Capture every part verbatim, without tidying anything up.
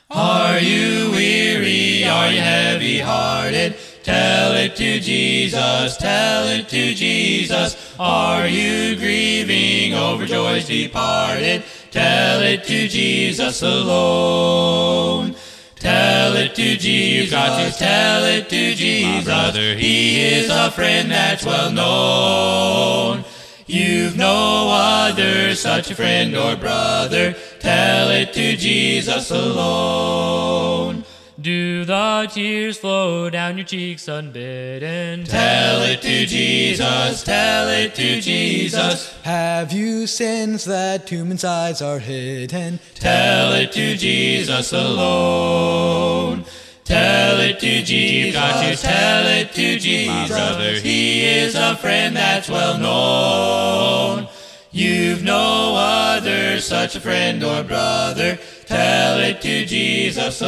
Are you weary? Are you heavy-hearted? Tell it to Jesus, tell it to Jesus. Are you grieving over joys departed? Tell it to Jesus alone. Tell it to Jesus, got to tell it to Jesus. My brother, he is a friend that's well known. You've no other such a friend or brother. Tell it to Jesus alone. Do the tears flow down your cheeks unbidden? Tell it to Jesus, tell it to Jesus. Have you sins that tomb insides are hidden? Tell it to Jesus alone. Tell it to Jesus, got to tell it to Jesus. My brother, he is a friend that's well known. You've no other such a friend or brother. Tell it to Jesus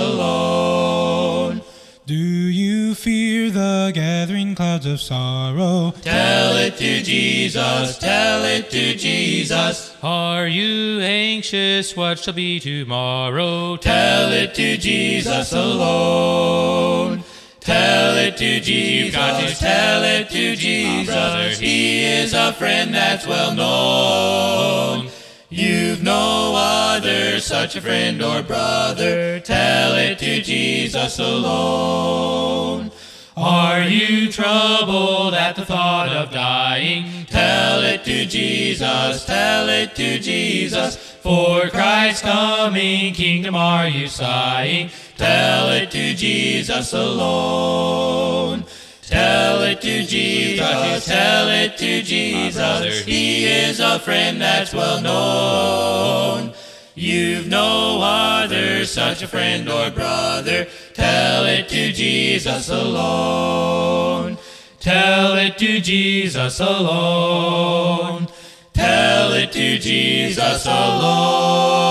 alone. Do you fear the gathering clouds of sorrow? Tell it to Jesus, tell it to Jesus. Are you anxious what shall be tomorrow? Tell it to Jesus alone. Tell it to Jesus, got to tell it to Jesus. He is a friend that's well known. You've no other such a friend or brother. Tell it to Jesus alone. Are you troubled at the thought of dying? Tell it to Jesus, tell it to Jesus. For Christ's coming kingdom are you sighing? Tell it to Jesus alone. Tell it to Jesus, tell it to Jesus. He is a friend that's well known. You've no other such a friend or brother. Tell it to Jesus alone. Tell it to Jesus alone. Tell it to Jesus alone.